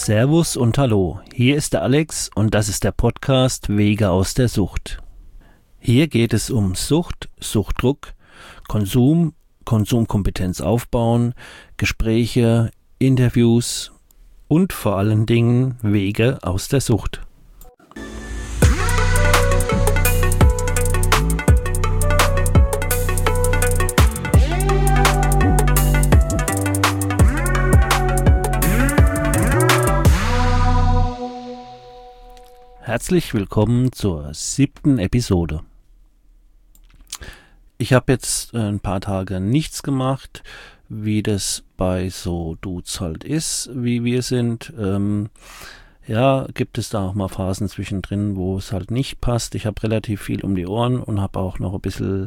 Servus und Hallo, hier ist der Alex und das ist der Podcast Wege aus der Sucht. Hier geht es um Sucht, Suchtdruck, Konsum, Konsumkompetenz aufbauen, Gespräche, Interviews und vor allen Dingen Wege aus der Sucht. Herzlich willkommen zur 7. Episode. Ich habe jetzt ein paar Tage nichts gemacht, wie das bei so Dudes halt ist, wie wir sind. Gibt es da auch mal Phasen zwischendrin, wo es halt nicht passt. Ich habe relativ viel um die Ohren und habe auch noch ein bisschen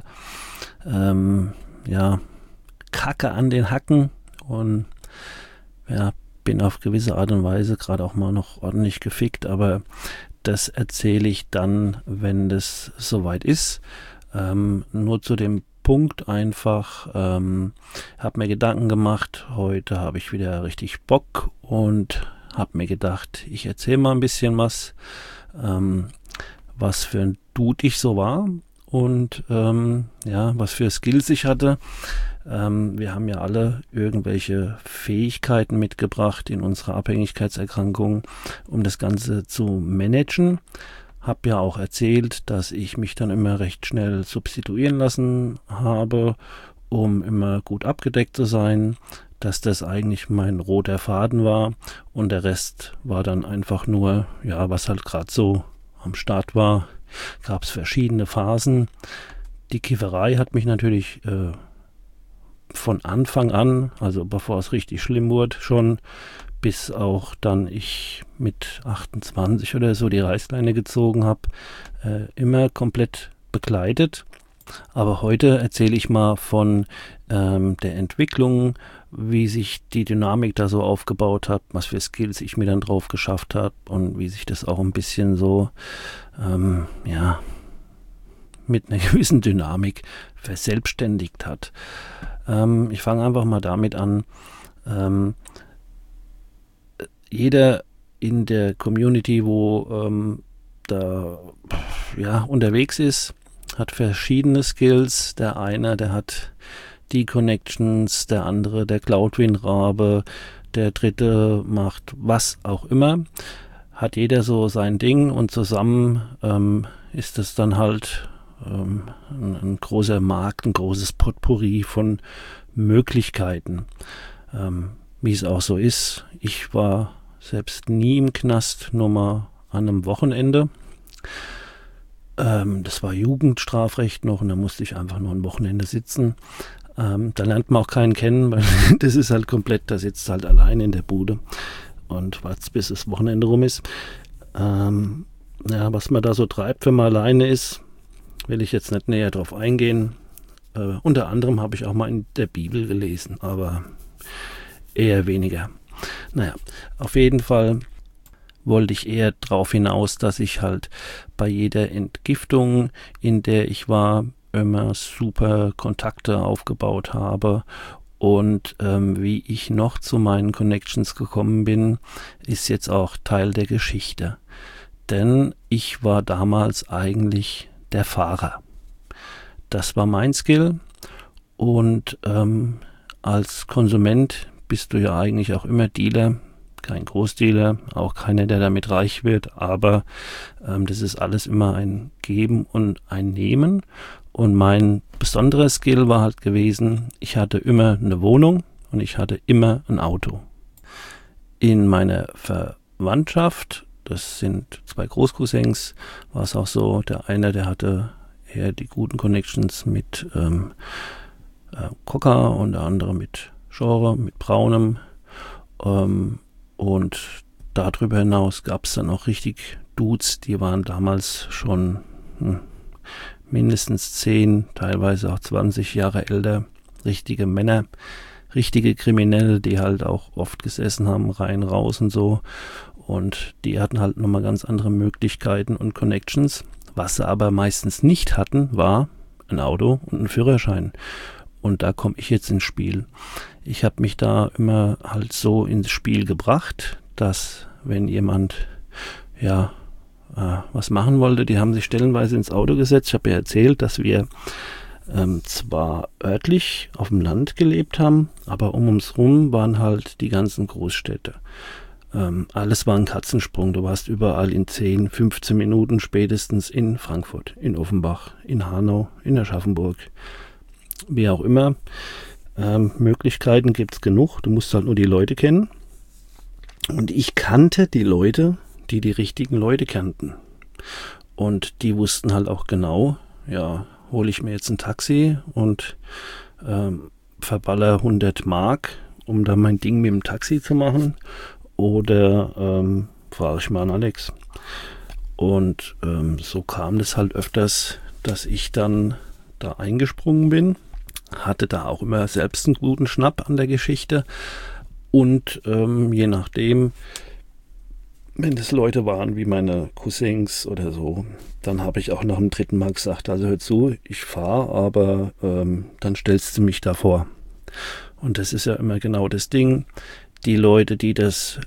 Kacke an den Hacken und bin auf gewisse Art und Weise gerade auch mal noch ordentlich gefickt, aber das erzähle ich dann, wenn das soweit ist. Nur zu dem Punkt einfach, habe mir Gedanken gemacht, heute habe ich wieder richtig Bock und habe mir gedacht, ich erzähle mal ein bisschen was für ein Dude ich so war und was für Skills ich hatte. Wir haben ja alle irgendwelche Fähigkeiten mitgebracht in unserer Abhängigkeitserkrankung, um das Ganze zu managen. Hab ja auch erzählt, dass ich mich dann immer recht schnell substituieren lassen habe, um immer gut abgedeckt zu sein, dass das eigentlich mein roter Faden war und der Rest war dann einfach nur, was halt gerade so am Start war. Gab es verschiedene Phasen. Die Kifferei hat mich natürlich von Anfang an, also bevor es richtig schlimm wurde, schon bis auch dann ich mit 28 oder so die Reißleine gezogen habe, immer komplett begleitet. Aber heute erzähle ich mal von der Entwicklung, wie sich die Dynamik da so aufgebaut hat, was für Skills ich mir dann drauf geschafft habe und wie sich das auch ein bisschen so mit einer gewissen Dynamik verselbstständigt hat. Ich fange einfach mal damit an. Jeder in der Community, wo unterwegs ist, hat verschiedene Skills. Der eine, der hat die Connections, der andere, der Cloudwin-Rabe, der dritte macht was auch immer. Hat jeder so sein Ding und zusammen ist es dann halt ein großer Markt, ein großes Potpourri von Möglichkeiten. Wie es auch so ist, ich war selbst nie im Knast, nur mal an einem Wochenende. Das war Jugendstrafrecht noch und da musste ich einfach nur ein Wochenende sitzen. Da lernt man auch keinen kennen, weil das ist halt komplett, da sitzt halt allein in der Bude und wartet, bis das Wochenende rum ist. Was man da so treibt, wenn man alleine ist, will ich jetzt nicht näher drauf eingehen. Unter anderem habe ich auch mal in der Bibel gelesen, aber eher weniger. Auf jeden Fall wollte ich eher darauf hinaus, dass ich halt bei jeder Entgiftung, in der ich war, immer super Kontakte aufgebaut habe. Und wie ich noch zu meinen Connections gekommen bin, ist jetzt auch Teil der Geschichte. Denn ich war damals eigentlich der Fahrer. Das war mein Skill und als Konsument bist du ja eigentlich auch immer Dealer, kein Großdealer, auch keiner, der damit reich wird, aber das ist alles immer ein Geben und ein Nehmen und mein besonderer Skill war halt gewesen, ich hatte immer eine Wohnung und ich hatte immer ein Auto. In meiner Verwandtschaft, das sind 2 Großcousins, war es auch so, der eine, der hatte eher die guten Connections mit Coca und der andere mit Genre, mit Braunem. Und darüber hinaus gab es dann auch richtig Dudes, die waren damals schon mindestens 10, teilweise auch 20 Jahre älter. Richtige Männer, richtige Kriminelle, die halt auch oft gesessen haben, rein, raus und so. Und die hatten halt nochmal ganz andere Möglichkeiten und Connections. Was sie aber meistens nicht hatten, war ein Auto und ein Führerschein. Und da komme ich jetzt ins Spiel. Ich habe mich da immer halt so ins Spiel gebracht, dass wenn jemand was machen wollte. Die haben sich stellenweise ins Auto gesetzt. Ich habe ja erzählt, dass wir zwar örtlich auf dem Land gelebt haben, aber um uns rum waren halt die ganzen Großstädte. Alles war ein Katzensprung. Du warst überall in 10, 15 Minuten spätestens in Frankfurt, in Offenbach, in Hanau, in Aschaffenburg, wie auch immer. Möglichkeiten gibt es genug. Du musst halt nur die Leute kennen. Und ich kannte die Leute, die die richtigen Leute kannten. Und die wussten halt auch genau, hole ich mir jetzt ein Taxi und verballer 100 Mark, um da mein Ding mit dem Taxi zu machen, oder frage ich mal an Alex. Und so kam das halt öfters, dass ich dann da eingesprungen bin, hatte da auch immer selbst einen guten Schnapp an der Geschichte und je nachdem, wenn das Leute waren wie meine Cousins oder so, dann habe ich auch nach dem dritten Mal gesagt, also hör zu, ich fahre, aber dann stellst du mich da vor. Und das ist ja immer genau das Ding. Die Leute, die das,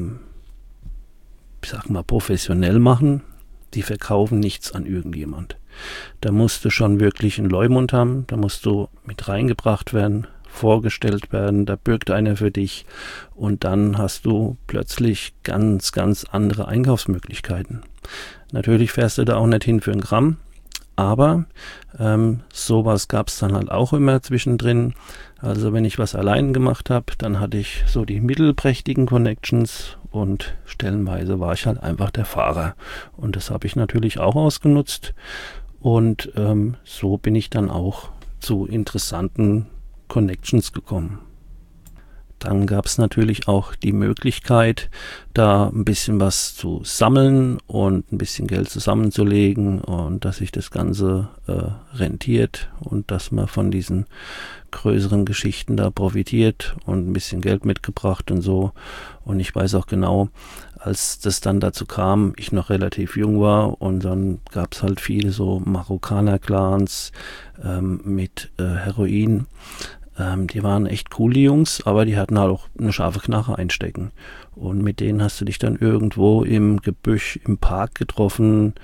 ich sag mal, professionell machen, die verkaufen nichts an irgendjemand. Da musst du schon wirklich einen Leumund haben, da musst du mit reingebracht werden, vorgestellt werden, da bürgt einer für dich und dann hast du plötzlich ganz, ganz andere Einkaufsmöglichkeiten. Natürlich fährst du da auch nicht hin für ein Gramm, aber sowas gab es dann halt auch immer zwischendrin. Also wenn ich was allein gemacht habe, dann hatte ich so die mittelprächtigen Connections und stellenweise war ich halt einfach der Fahrer. Und das habe ich natürlich auch ausgenutzt und so bin ich dann auch zu interessanten Connections gekommen. Dann gab es natürlich auch die Möglichkeit, da ein bisschen was zu sammeln und ein bisschen Geld zusammenzulegen und dass sich das Ganze rentiert und dass man von diesen größeren Geschichten da profitiert und ein bisschen Geld mitgebracht und so. Und ich weiß auch genau, als das dann dazu kam, ich noch relativ jung war und dann gab es halt viele so Marokkaner-Clans mit Heroin. Die waren echt cool, die Jungs, aber die hatten halt auch eine scharfe Knarre einstecken. Und mit denen hast du dich dann irgendwo im Gebüsch, im Park getroffen,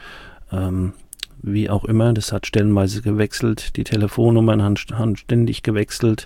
wie auch immer. Das hat stellenweise gewechselt, die Telefonnummern haben ständig gewechselt.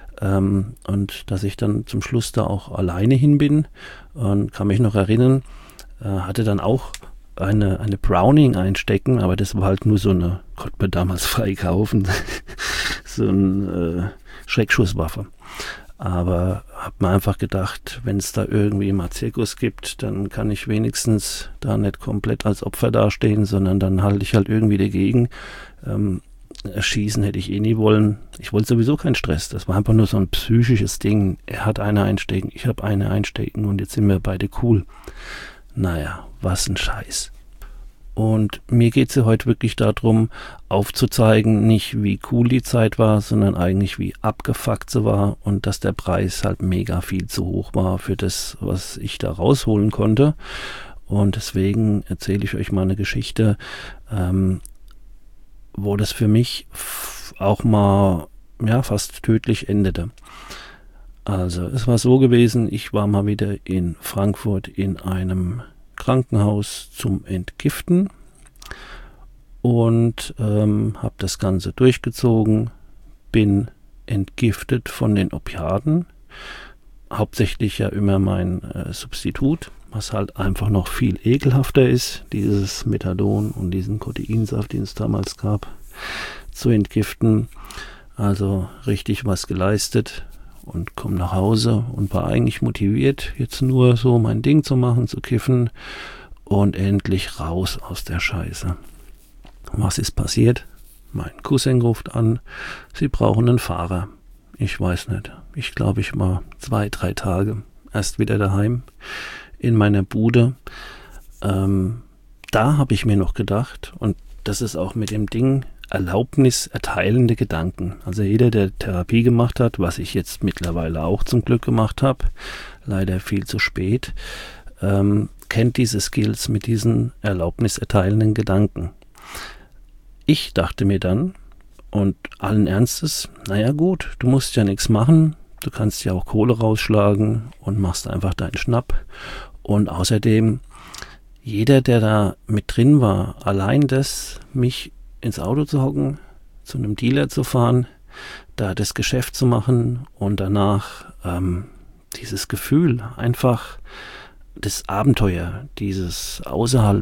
Und dass ich dann zum Schluss da auch alleine hin bin und kann mich noch erinnern, hatte dann auch eine Browning einstecken, aber das war halt nur so eine, konnte man damals frei kaufen, so ein Schreckschusswaffe. Aber habe mir einfach gedacht, wenn es da irgendwie mal Zirkus gibt, dann kann ich wenigstens da nicht komplett als Opfer dastehen, sondern dann halte ich halt irgendwie dagegen. Erschießen hätte ich eh nie wollen. Ich wollte sowieso keinen Stress. Das war einfach nur so ein psychisches Ding. Er hat eine einstecken, ich habe eine einstecken und jetzt sind wir beide cool. Naja, was ein Scheiß. Und mir geht es ja heute wirklich darum, aufzuzeigen, nicht wie cool die Zeit war, sondern eigentlich wie abgefuckt sie war und dass der Preis halt mega viel zu hoch war für das, was ich da rausholen konnte. Und deswegen erzähle ich euch mal eine Geschichte, wo das für mich auch mal fast tödlich endete. Also es war so gewesen, ich war mal wieder in Frankfurt in einem Krankenhaus zum Entgiften und habe das Ganze durchgezogen, bin entgiftet von den Opiaten, hauptsächlich ja immer mein Substitut, was halt einfach noch viel ekelhafter ist, dieses Methadon und diesen Coteinsaft, den es damals gab, zu entgiften. Also richtig was geleistet und komme nach Hause und war eigentlich motiviert, jetzt nur so mein Ding zu machen, zu kiffen und endlich raus aus der Scheiße. Was ist passiert? Mein Cousin ruft an, sie brauchen einen Fahrer. Ich weiß nicht, ich glaube, ich war 2-3 Tage erst wieder daheim in meiner Bude. Da habe ich mir noch gedacht, und das ist auch mit dem Ding Erlaubnis erteilende Gedanken. Also jeder, der Therapie gemacht hat, was ich jetzt mittlerweile auch zum Glück gemacht habe, leider viel zu spät, kennt diese Skills mit diesen Erlaubnis erteilenden Gedanken. Ich dachte mir dann, und allen Ernstes, naja gut, du musst ja nichts machen, du kannst ja auch Kohle rausschlagen und machst einfach deinen Schnapp Und außerdem, jeder, der da mit drin war, allein das, mich ins Auto zu hocken, zu einem Dealer zu fahren, da das Geschäft zu machen und danach dieses Gefühl, einfach das Abenteuer, dieses außerhalb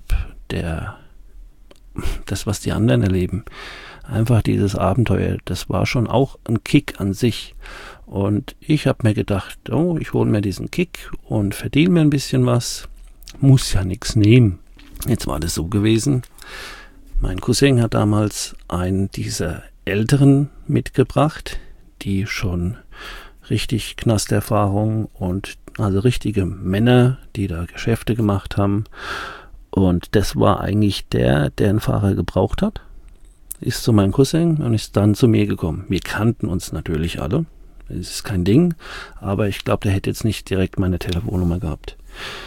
das, was die anderen erleben, einfach dieses Abenteuer, das war schon auch ein Kick an sich. Und ich habe mir gedacht, oh, ich hole mir diesen Kick und verdiene mir ein bisschen was, muss ja nichts nehmen. Jetzt war das so gewesen, mein Cousin hat damals einen dieser Älteren mitgebracht, die schon richtig Knasterfahrung und also richtige Männer, die da Geschäfte gemacht haben. Und das war eigentlich der einen Fahrer gebraucht hat, ist zu meinem Cousin und ist dann zu mir gekommen. Wir kannten uns natürlich alle, das ist kein Ding, aber ich glaube, der hätte jetzt nicht direkt meine Telefonnummer gehabt.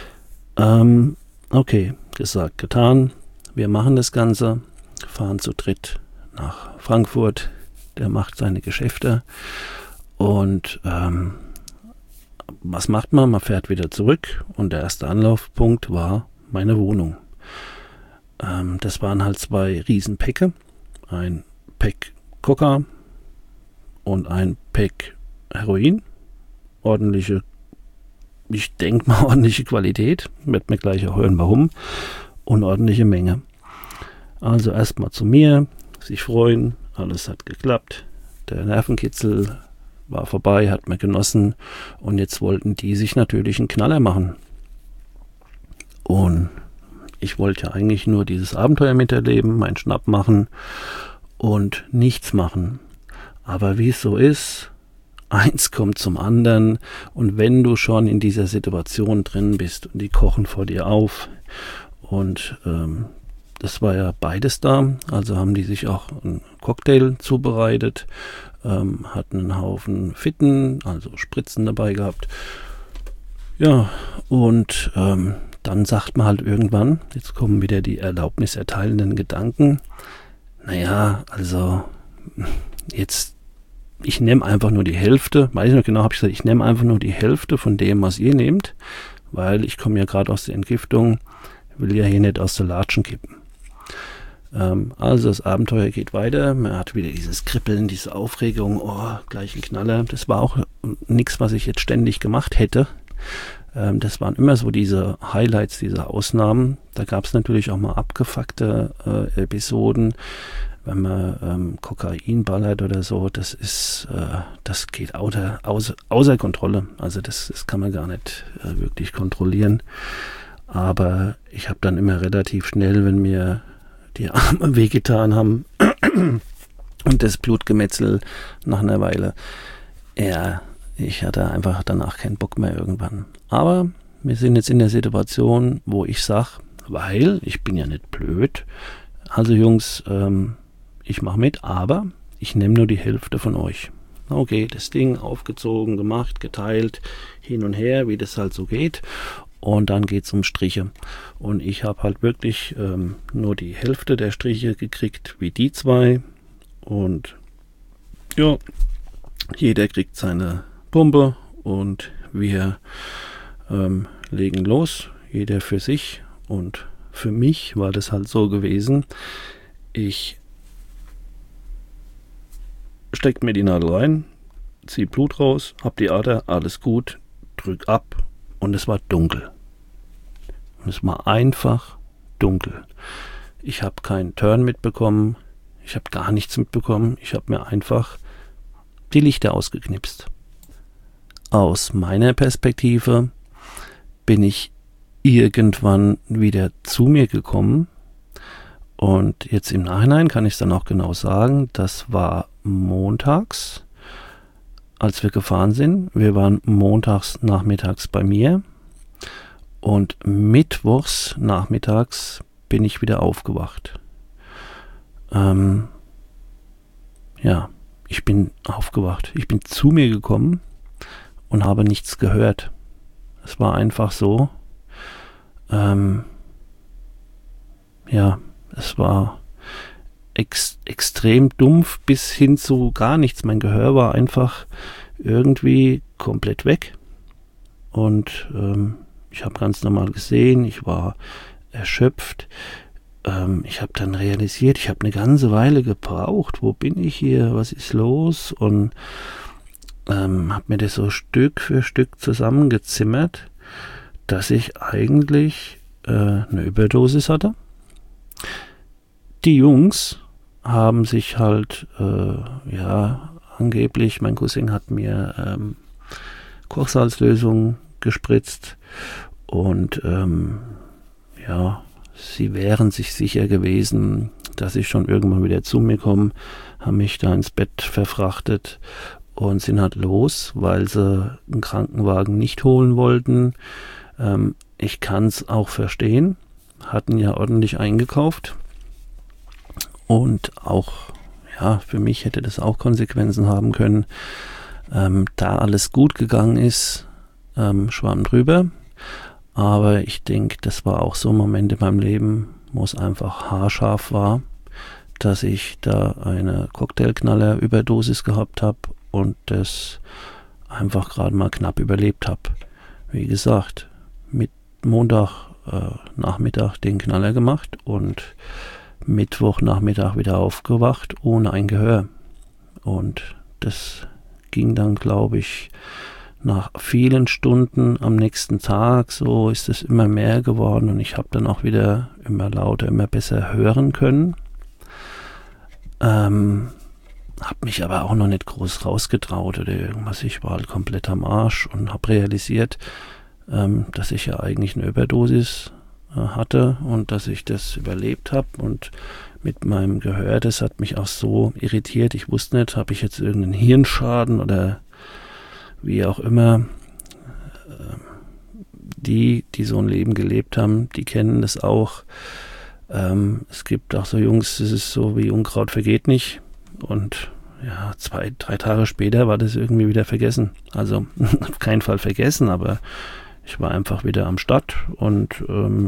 Okay, gesagt, getan. Wir machen das Ganze, fahren zu dritt nach Frankfurt, der macht seine Geschäfte und was macht man? Man fährt wieder zurück und der erste Anlaufpunkt war meine Wohnung. Das waren halt 2 Riesenpäcke, ein Päck Coca und ein Päck Heroin, ordentliche, ich denke mal ordentliche Qualität, wird mir gleich auch hören warum, und ordentliche Menge. Also erstmal zu mir, sich freuen, alles hat geklappt, der Nervenkitzel war vorbei, hat man genossen und jetzt wollten die sich natürlich einen Knaller machen. Und ich wollte ja eigentlich nur dieses Abenteuer miterleben, meinen Schnapp machen und nichts machen. Aber wie es so ist, eins kommt zum anderen und wenn du schon in dieser Situation drin bist und die kochen vor dir auf und das war ja beides da, also haben die sich auch einen Cocktail zubereitet, hatten einen Haufen Fitten, also Spritzen dabei gehabt. Ja, und dann sagt man halt irgendwann, jetzt kommen wieder die erlaubniserteilenden Gedanken, naja, also jetzt, ich nehme einfach nur die Hälfte, weiß ich noch genau, habe ich gesagt, ich nehme einfach nur die Hälfte von dem, was ihr nehmt, weil ich komme ja gerade aus der Entgiftung, will ja hier nicht aus der Latschen kippen. Also das Abenteuer geht weiter, man hat wieder dieses Kribbeln, diese Aufregung, oh, gleich ein Knaller. Das war auch nichts, was ich jetzt ständig gemacht hätte. Das waren immer so diese Highlights, diese Ausnahmen. Da gab es natürlich auch mal abgefuckte Episoden, wenn man Kokain ballert oder so, das geht außer Kontrolle. Also das kann man gar nicht wirklich kontrollieren. Aber ich habe dann immer relativ schnell, wenn mir die Arme wehgetan haben und das Blutgemetzel nach einer Weile, ja, ich hatte einfach danach keinen Bock mehr irgendwann. Aber wir sind jetzt in der Situation, wo ich sage, weil ich bin ja nicht blöd, also Jungs, ich mache mit, aber ich nehme nur die Hälfte von euch. Okay, das Ding aufgezogen, gemacht, geteilt, hin und her, wie das halt so geht. Und dann geht es um Striche. Und ich habe halt wirklich nur die Hälfte der Striche gekriegt, wie die 2. Und ja, jeder kriegt seine Pumpe und wir legen los, jeder für sich. Und für mich war das halt so gewesen, ich stecke mir die Nadel rein, ziehe Blut raus, hab die Ader, alles gut, drück ab. Und es war dunkel. Und es war einfach dunkel. Ich habe keinen Turn mitbekommen. Ich habe gar nichts mitbekommen. Ich habe mir einfach die Lichter ausgeknipst. Aus meiner Perspektive bin ich irgendwann wieder zu mir gekommen. Und jetzt im Nachhinein kann ich es dann auch genau sagen, das war montags, als wir gefahren sind. Wir waren montags nachmittags bei mir und mittwochs nachmittags bin ich wieder aufgewacht. Ja, ich bin aufgewacht. Ich bin zu mir gekommen und habe nichts gehört. Es war einfach so. Ja, es war extrem dumpf bis hin zu gar nichts. Mein Gehör war einfach irgendwie komplett weg. Und Ich habe ganz normal gesehen, ich war erschöpft. Ich habe dann realisiert, ich habe eine ganze Weile gebraucht. Wo bin ich hier? Was ist los? Und habe mir das so Stück für Stück zusammengezimmert, dass ich eigentlich eine Überdosis hatte. Die Jungs haben sich halt, angeblich, mein Cousin hat mir Kochsalzlösung gespritzt und sie wären sich sicher gewesen, dass ich schon irgendwann wieder zu mir komme, haben mich da ins Bett verfrachtet und sind halt los, weil sie einen Krankenwagen nicht holen wollten. Ich kann es auch verstehen, hatten ja ordentlich eingekauft und auch, für mich hätte das auch Konsequenzen haben können. Da alles gut gegangen ist, schwamm drüber. Aber ich denke, das war auch so ein Moment in meinem Leben, wo es einfach haarscharf war, dass ich da eine Cocktailknaller-Überdosis gehabt habe und das einfach gerade mal knapp überlebt habe. Wie gesagt, mit Montag Nachmittag den Knaller gemacht und Mittwochnachmittag wieder aufgewacht ohne ein Gehör. Und das ging dann, glaube ich, nach vielen Stunden am nächsten Tag, so ist es immer mehr geworden und ich habe dann auch wieder immer lauter, immer besser hören können. Habe mich aber auch noch nicht groß rausgetraut oder irgendwas. Ich war halt komplett am Arsch und habe realisiert, dass ich ja eigentlich eine Überdosis hatte und dass ich das überlebt habe und mit meinem Gehör, das hat mich auch so irritiert. Ich wusste nicht, habe ich jetzt irgendeinen Hirnschaden oder wie auch immer. Die so ein Leben gelebt haben, die kennen das auch. Es gibt auch so Jungs, das ist so wie Unkraut vergeht nicht. Und 2-3 Tage später war das irgendwie wieder vergessen. Also auf keinen Fall vergessen, aber ich war einfach wieder am Start und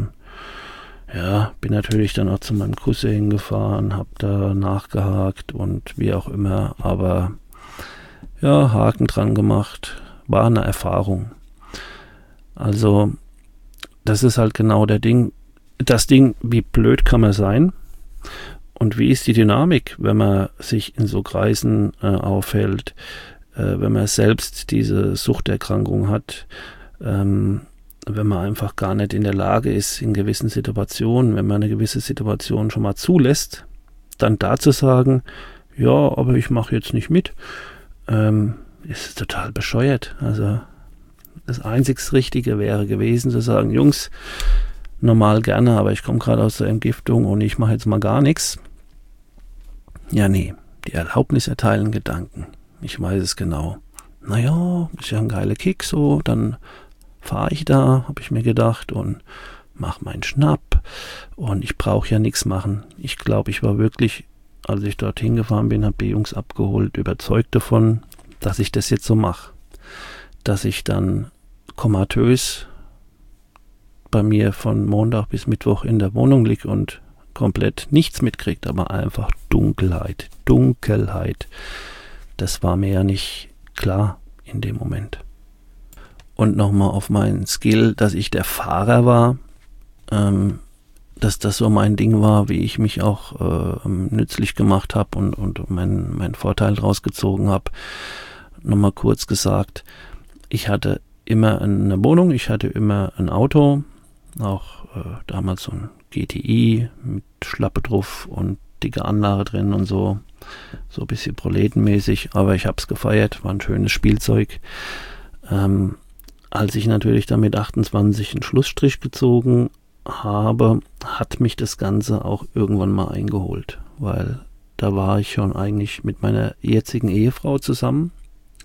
bin natürlich dann auch zu meinem Cousin gefahren, habe da nachgehakt und wie auch immer, aber Haken dran gemacht, war eine Erfahrung. Also das ist halt genau das Ding, wie blöd kann man sein und wie ist die Dynamik, wenn man sich in so Kreisen aufhält, wenn man selbst diese Suchterkrankung hat, wenn man einfach gar nicht in der Lage ist, in gewissen Situationen, wenn man eine gewisse Situation schon mal zulässt, dann da zu sagen, aber ich mache jetzt nicht mit, ist total bescheuert. Also das einzig Richtige wäre gewesen zu sagen, Jungs, normal gerne, aber ich komme gerade aus der Entgiftung und ich mache jetzt mal gar nichts. Ja, nee, die Erlaubnis erteilen Gedanken. Ich weiß es genau. Ist ja ein geiler Kick so, dann fahre ich da, habe ich mir gedacht, und mache meinen Schnapp und ich brauche ja nichts machen. Ich glaube, ich war wirklich, als ich dorthin gefahren bin, habe die Jungs abgeholt, überzeugt davon, dass ich das jetzt so mache. Dass ich dann komatös bei mir von Montag bis Mittwoch in der Wohnung liege und komplett nichts mitkriegt, aber einfach Dunkelheit. Das war mir ja nicht klar in dem Moment. Und nochmal auf meinen Skill, dass ich der Fahrer war, dass das so mein Ding war, wie ich mich auch nützlich gemacht habe und meinen Vorteil draus gezogen habe. Nochmal kurz gesagt, ich hatte immer eine Wohnung, ich hatte immer ein Auto, auch damals so ein GTI mit Schlappe drauf und dicke Anlage drin und so ein bisschen proletenmäßig, aber ich habe es gefeiert, war ein schönes Spielzeug. Als ich natürlich dann mit 28 einen Schlussstrich gezogen habe, hat mich das Ganze auch irgendwann mal eingeholt, weil da war ich schon eigentlich mit meiner jetzigen Ehefrau zusammen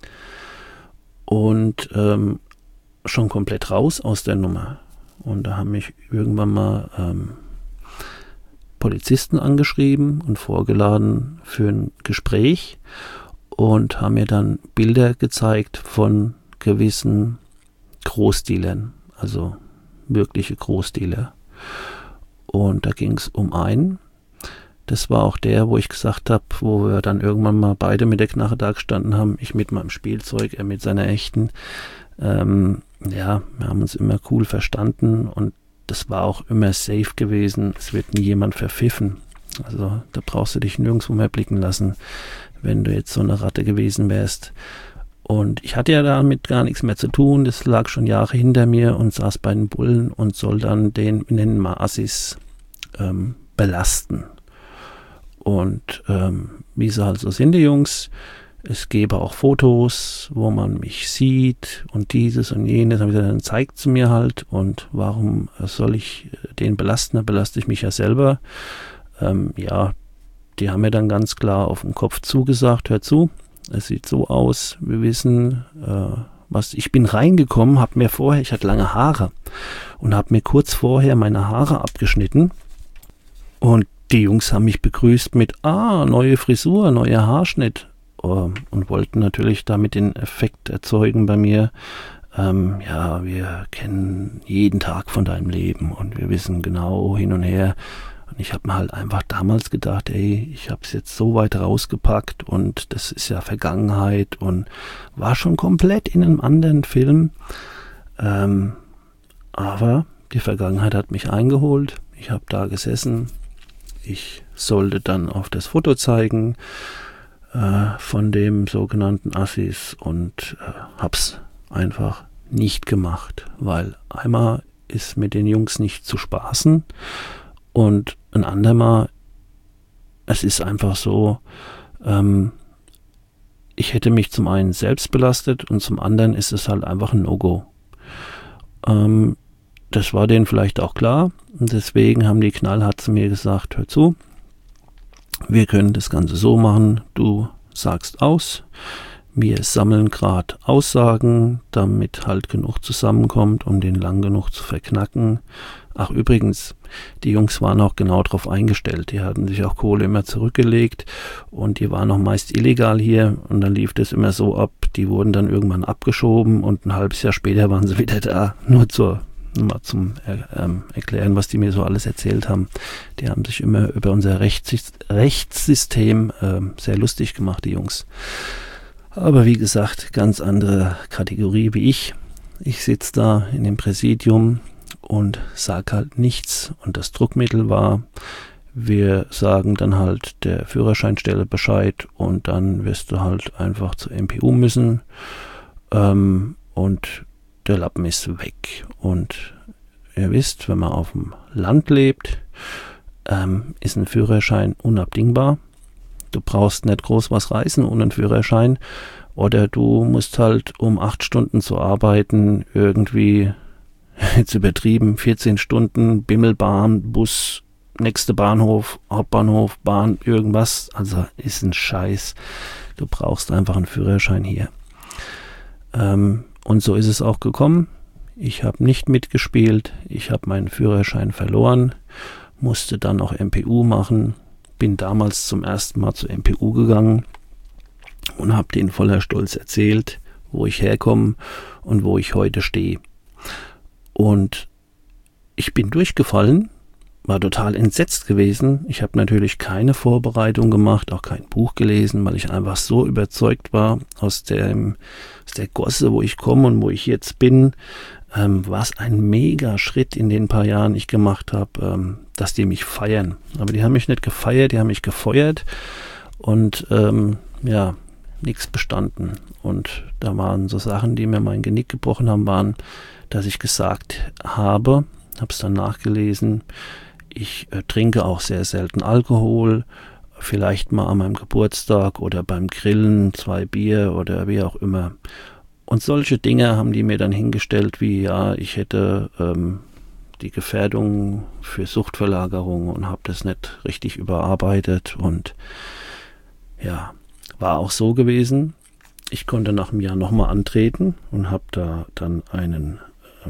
und schon komplett raus aus der Nummer. Und da haben mich irgendwann mal Polizisten angeschrieben und vorgeladen für ein Gespräch und haben mir dann Bilder gezeigt von gewissen Großdealern, also wirkliche Großdealer. Und da ging es um einen. Das war auch der, wo ich gesagt habe, wo wir dann irgendwann mal beide mit der Knarre da gestanden haben, ich mit meinem Spielzeug, er mit seiner echten. Ja, wir haben uns immer cool verstanden und das war auch immer safe gewesen. Es wird nie jemand verpfiffen. Also da brauchst du dich nirgendwo mehr blicken lassen, wenn du jetzt so eine Ratte gewesen wärst. Und ich hatte ja damit gar nichts mehr zu tun. Das lag schon Jahre hinter mir und saß bei den Bullen und soll dann den, wir nennen mal Assis, belasten. Und wie sie halt so sind, die Jungs, es gäbe auch Fotos, wo man mich sieht und dieses und jenes. Dann zeigt sie mir halt. Und warum soll ich den belasten? Da belaste ich mich ja selber. Ja, die haben mir dann ganz klar auf den Kopf zugesagt, hör zu, es sieht so aus, wir wissen, ich bin reingekommen, ich hatte lange Haare und habe mir kurz vorher meine Haare abgeschnitten und die Jungs haben mich begrüßt mit, neue Frisur, neuer Haarschnitt und wollten natürlich damit den Effekt erzeugen bei mir, ja, wir kennen jeden Tag von deinem Leben und wir wissen genau hin und her. Und ich habe mir halt einfach damals gedacht, ey, ich habe es jetzt so weit rausgepackt und das ist ja Vergangenheit und war schon komplett in einem anderen Film. Aber die Vergangenheit hat mich eingeholt. Ich habe da gesessen. Ich sollte dann auf das Foto zeigen von dem sogenannten Assis und hab's einfach nicht gemacht, weil einmal ist mit den Jungs nicht zu spaßen und ein andermal, es ist einfach so, ich hätte mich zum einen selbst belastet und zum anderen ist es halt einfach ein No-Go. Das war denen vielleicht auch klar und deswegen haben die knallhart zu mir gesagt, hör zu, wir können das Ganze so machen, du sagst aus, wir sammeln gerade Aussagen, damit halt genug zusammenkommt, um den lang genug zu verknacken. Ach übrigens, die Jungs waren auch genau darauf eingestellt, die hatten sich auch Kohle immer zurückgelegt und die waren auch meist illegal hier und dann lief das immer so ab, die wurden dann irgendwann abgeschoben und ein halbes Jahr später waren sie wieder da, nur mal zum Erklären, was die mir so alles erzählt haben. Die haben sich immer über unser Rechtssystem sehr lustig gemacht, die Jungs. Aber wie gesagt, ganz andere Kategorie wie ich. Ich sitze da in dem Präsidium und sage halt nichts. Und das Druckmittel war, wir sagen dann halt der Führerscheinstelle Bescheid und dann wirst du halt einfach zur MPU müssen. Und der Lappen ist weg. Und ihr wisst, wenn man auf dem Land lebt, ist ein Führerschein unabdingbar. Du brauchst nicht groß was reißen ohne einen Führerschein. Oder du musst halt, um 8 Stunden zu arbeiten, irgendwie, jetzt übertrieben, 14 Stunden, Bimmelbahn, Bus, nächste Bahnhof, Hauptbahnhof, Bahn, irgendwas. Also ist ein Scheiß. Du brauchst einfach einen Führerschein hier. Und so ist es auch gekommen. Ich habe nicht mitgespielt. Ich habe meinen Führerschein verloren, musste dann auch MPU machen. Bin damals zum ersten Mal zur MPU gegangen und habe denen voller Stolz erzählt, wo ich herkomme und wo ich heute stehe. Und ich bin durchgefallen, war total entsetzt gewesen. Ich habe natürlich keine Vorbereitung gemacht, auch kein Buch gelesen, weil ich einfach so überzeugt war aus der Gosse, wo ich komme und wo ich jetzt bin. War es ein mega Schritt in den paar Jahren, ich gemacht habe, dass die mich feiern. Aber die haben mich nicht gefeiert, die haben mich gefeuert und ja, nichts bestanden. Und da waren so Sachen, die mir mein Genick gebrochen haben, waren, dass ich gesagt habe es dann nachgelesen, ich trinke auch sehr selten Alkohol, vielleicht mal an meinem Geburtstag oder beim Grillen 2 Bier oder wie auch immer. Und solche Dinge haben die mir dann hingestellt, wie ja, ich hätte die Gefährdung für Suchtverlagerung und habe das nicht richtig überarbeitet. Und ja, war auch so gewesen. Ich konnte nach einem Jahr nochmal antreten und habe da dann einen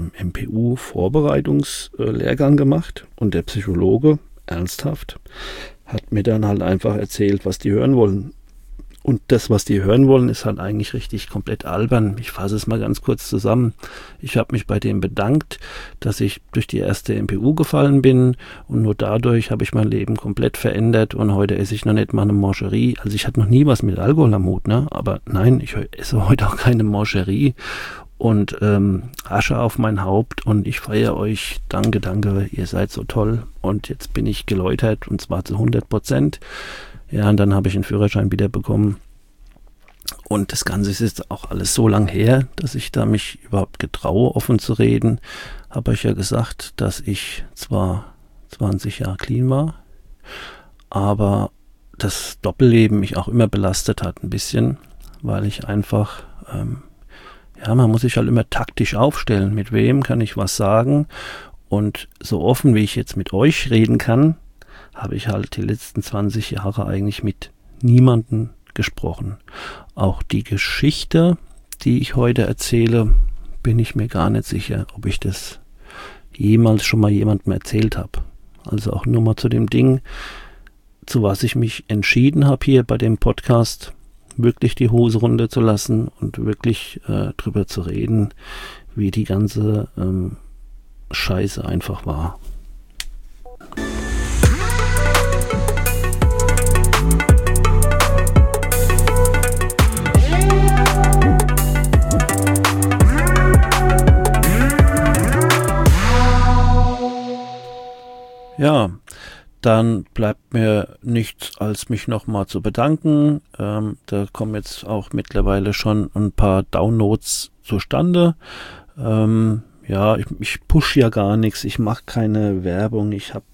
MPU-Vorbereitungslehrgang gemacht. Und der Psychologe, ernsthaft, hat mir dann halt einfach erzählt, was die hören wollen. Und das, was die hören wollen, ist halt eigentlich richtig komplett albern. Ich fasse es mal ganz kurz zusammen. Ich habe mich bei dem bedankt, dass ich durch die erste MPU gefallen bin und nur dadurch habe ich mein Leben komplett verändert und heute esse ich noch nicht mal eine Mangerie. Also ich hatte noch nie was mit Alkohol am Hut, ne? Aber nein, ich esse heute auch keine Mangerie und Asche auf mein Haupt und ich feiere euch. Danke, danke, ihr seid so toll. Und jetzt bin ich geläutert und zwar zu 100%. Ja, und dann habe ich einen Führerschein wieder bekommen. Und das Ganze ist jetzt auch alles so lang her, dass ich da mich überhaupt getraue, offen zu reden. Habe euch ja gesagt, dass ich zwar 20 Jahre clean war, aber das Doppelleben mich auch immer belastet hat ein bisschen, weil ich einfach, man muss sich halt immer taktisch aufstellen. Mit wem kann ich was sagen? Und so offen, wie ich jetzt mit euch reden kann, habe ich halt die letzten 20 Jahre eigentlich mit niemandem gesprochen. Auch die Geschichte, die ich heute erzähle, bin ich mir gar nicht sicher, ob ich das jemals schon mal jemandem erzählt habe. Also auch nur mal zu dem Ding, zu was ich mich entschieden habe hier bei dem Podcast, wirklich die Hose runterzulassen und wirklich drüber zu reden, wie die ganze Scheiße einfach war. Ja, dann bleibt mir nichts, als mich nochmal zu bedanken. Da kommen jetzt auch mittlerweile schon ein paar Downloads zustande. Ich pushe ja gar nichts, ich mache keine Werbung,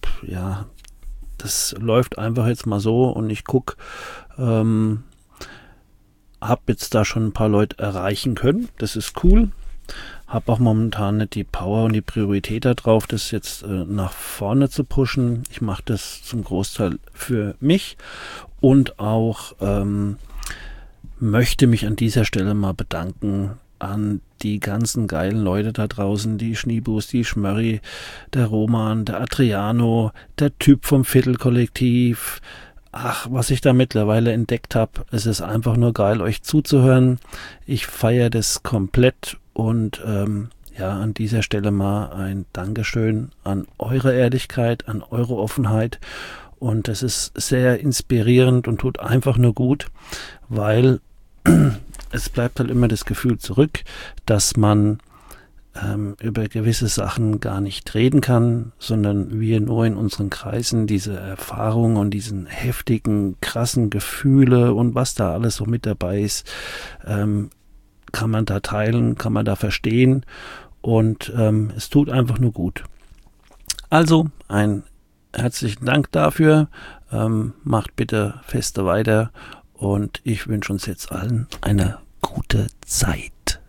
das läuft einfach jetzt mal so und ich gucke, habe jetzt da schon ein paar Leute erreichen können, das ist cool. Habe auch momentan nicht die Power und die Priorität darauf, das jetzt nach vorne zu pushen. Ich mache das zum Großteil für mich und auch möchte mich an dieser Stelle mal bedanken an die ganzen geilen Leute da draußen, die Schneebus, die Schmörri, der Roman, der Adriano, der Typ vom Viertelkollektiv. Ach, was ich da mittlerweile entdeckt habe, es ist einfach nur geil, euch zuzuhören. Ich feiere das komplett und an dieser Stelle mal ein Dankeschön an eure Ehrlichkeit, an eure Offenheit. Und es ist sehr inspirierend und tut einfach nur gut, weil es bleibt halt immer das Gefühl zurück, dass man über gewisse Sachen gar nicht reden kann, sondern wir nur in unseren Kreisen diese Erfahrungen und diesen heftigen, krassen Gefühle und was da alles so mit dabei ist, kann man da teilen, kann man da verstehen und es tut einfach nur gut. Also einen herzlichen Dank dafür, macht bitte feste weiter und ich wünsche uns jetzt allen eine gute Zeit.